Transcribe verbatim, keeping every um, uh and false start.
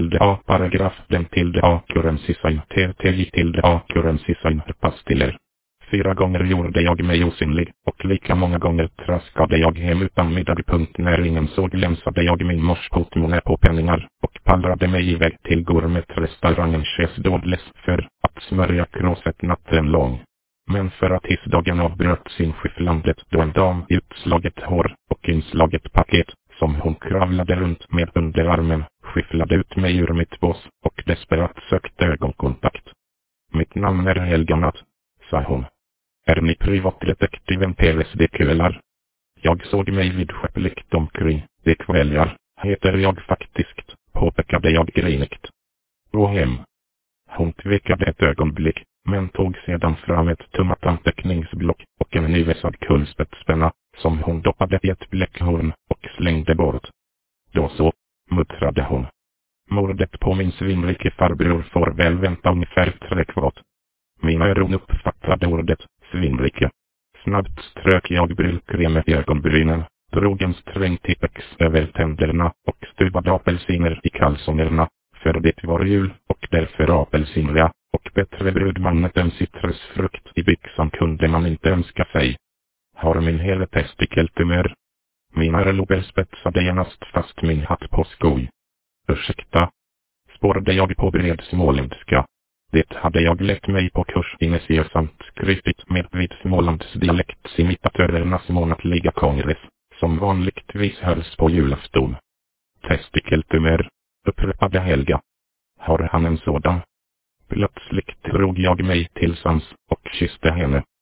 tilde A paragraf den tilde A currency-sign T T J tilde A currency-sign pastiller. Fyra gånger gjorde jag mig osynlig, och lika många gånger traskade jag hem utan middag. Punkt när ingen såg länsade jag min mors portmonä på penningar och pallrade mig iväg till gourmetrestaurangen Chez Dodles för att smörja kråset natten lång. Men för att hissdagen avbröts inskyfflandet då en dam i utslaget hår och inslaget paket som hon kravlade runt med under armen skyfflade ut mig ur mitt bås och desperat sökte ögonkontakt. Mitt namn är Helga Natt, sa hon. Är ni privatdetektiven P R S D kvällar? Jag såg mig vidskepligt omkring. Det kvällar, heter jag faktiskt, påpekade jag grinigt. Gå hem. Hon tvekade ett ögonblick, men tog sedan fram ett tummat anteckningsblock och en nyvässad kulspetspenna, som hon doppade i ett bläckhorn och slängde bort. Då så, muttrade hon. Mordet på min svinrike farbror får väl vänta ungefär tre kvart. Mina öron uppfattade ordet svinrike. Snabbt strök jag brylkremet i ögonbrynen, drog en sträng tippex över tänderna och stuvade apelsiner i kalsongerna, för det var jul och därför apelsinria, och bättre brudmannet än citrusfrukt i byxan kunde man inte önska sig. Har min hela testikeltumör. Mina örlober spetsade genast fast min hatt på skoj. Ursäkta, spårade jag på bred småländska. Det hade jag lärt mig på kurs i necessamt skrytigt med vid Smålands dialektimitatörernas månatliga kongress, som vanligtvis hölls på julafton. Testikeltumör, upprepade Helga. Har han en sådan? Plötsligt drog jag mig till sans och kysste henne.